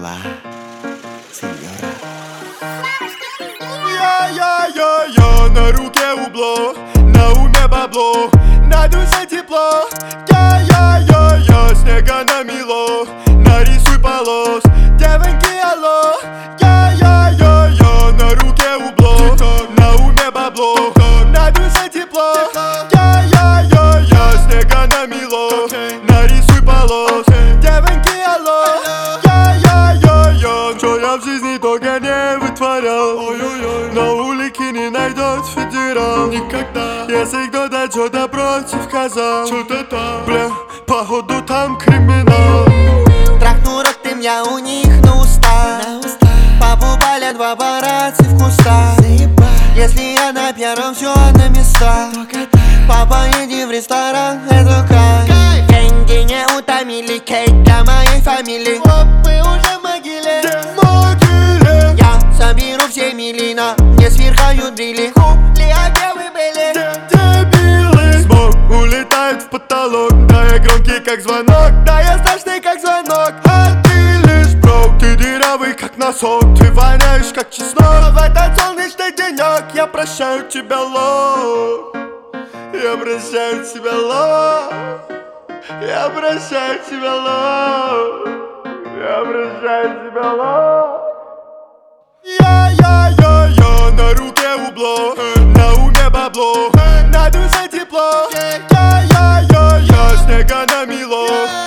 Hola, сеньора. Я на руке убло, на уме бабло, на душе тепло. Я снега намело, нарисуй полос. Девоньки, алло. Я на руке убло, на уме бабло, на душе тепло. Я снега намело, нарисуй полос. Девоньки, алло. Что я в жизни только не вытворял, на улике не найдет федерал никогда. Если кто-то что-то против сказал, что-то там, бля, походу там криминал. Трахну рот ты меня у них на уста. Папу палят папарацци в кустах. Если я на первом, все на местах. Папа, иди в ресторан, это кайф. Деньги не утомили, кейк для моей фамилии. Мы уже в могиле. Я соберу все милина, мне сверкают брили. Купли, а где вы были? Дебилы. Смог улетает в потолок. Да я громкий как звонок, да я страшный как звонок. А ты лишь брок, ты дырявый как носок. Ты воняешь как чеснок. В этот солнечный денек я прощаю тебя, лох. Я прощаю тебя, лох. Я прощаю тебя, лох. Я прощаю тебя, лох. Я на руке убло, на уме бабло, на душе тепло. Я снега намело.